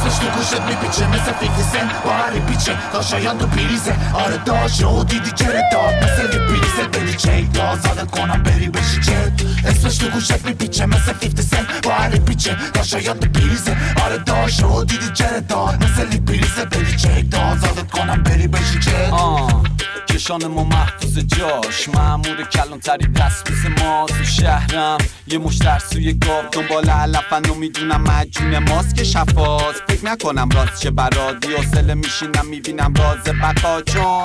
اسمش تو گوشت میپیچه مثل 50 سنت با هر پیچه تا شایان تو پیریزه آره داشت و دیدی چرا داد مثل پیریزه بدی چیک داد زادت کنم بری بشی چت اسمش تو گوشت میپیچه مثل 50 سنت با هر پیچه تا شایان تو پیریزه آره داشت و دیدی چرا داد مثل پیریزه بدی چیک داد زادت کنم بری بشی چت کشان ما محفوظ جاش مأمور کلانتری دست مثل ما تو شهرم یه مشتر سوی گاب دنبال علفن و میدونم مجون ماست که شفاست فکر نکنم راست چه برادی حوصله میشینم میبینم راز بقا چون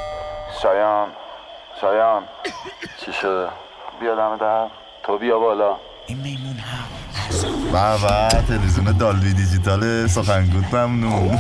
شایان چی شده؟ بیا دم در تو بیا بالا این میمون بابا تلویزیون دالبی دیجیتال سخنگوت ممنون.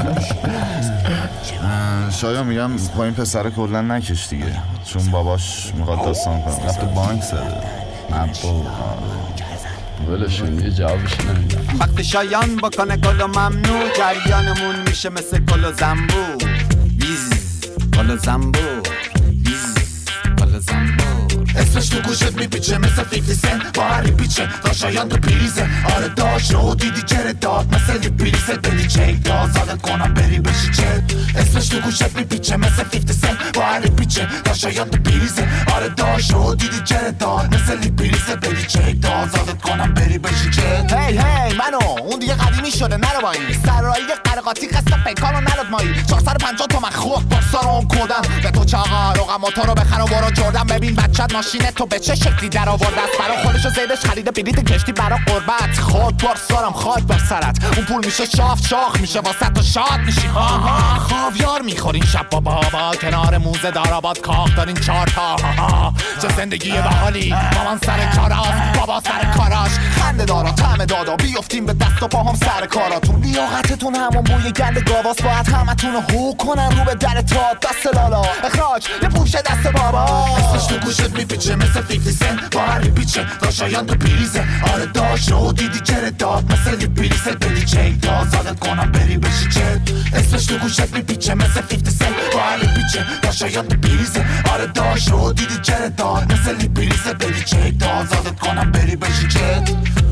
شایان میگم با این پسر کلا نکش دیگه چون باباش میخواد داستان کنه رفت بانک زده نبا ولشون یه جوابش نمیدم وقتی شایان بکنه گل و ممنوع جریانمون میشه مثل گل و زنبور ویز گل و زنبور ویز گل و زنبور اسمش تو گوشت میپیچه مثل 50 سنت با هر پیچه تا شایان تو پیریزه آره داشت و دیدی چرا داد مثل پیریزه بدی چیک داد زادت کنم بری بشی چت اسمش تو گوشت میپیچه مثل 50 سنت با هر پیچه تا شایان تو پیریزه آره داشت و دیدی چرا داد مثل پیریزه بدی چیک داد زادت کنم بری بشی چت هی منو اون دیگه قدیمی شده نرو با این سرایی قرقاتی قصد پیکانو نرد مایی 450 تومن خود بارسا رو اون کودم به تو چاقا روغم موتور رو بخر و برو جردن ببین بچت ماشینه تو به چه شکلی در آورده است برا خودشو زیدش خریده بلیط کشتی برا قربت خود بارسارم خاک بر سرت اون پول میشه شاخ میشه واسه تو شاد میشی ها خاویار میخورین شب با بابا کنار موزه داراباد کاخ دارین 4 تا چه زندگی باحالی مامان سر کاراست بابا سر کاراش خنده دارا طعم دادا بیافتیم به دست و پاهم سر کاراتون لیاقتتون همون بوی گند گاواس باید همتون رو هو کنن رو به در تا دست لالا اخراج یه پوشه دست بابا اسمش تو گوشت میپیچه مثل 50 سنت با هر پیچه تا شایان تو پیریزه آره داشت و دیدی چرا داد مثل پیریزه بدی چیک داد زادت کنم بری بشی چت اسمش تو گوشت میپیچه مثل 50 سنت با هر پیچه تا شایان تو پیریزه آره داشت و دیدی چرا داد مثل پیریزه بدی چیک داد زادت کنم بری بشی چت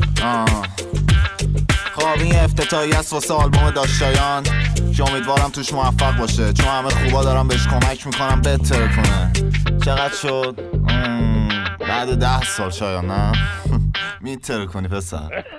خب این افتتاحیه است واسه آلبوم داشتایان که امیدوارم توش موفق باشه چون همه خوبا دارم بهش کمک میکنم بهتر کنه چقدر شد؟ بعد 10 سال شایان نه؟ میتر کنی پسر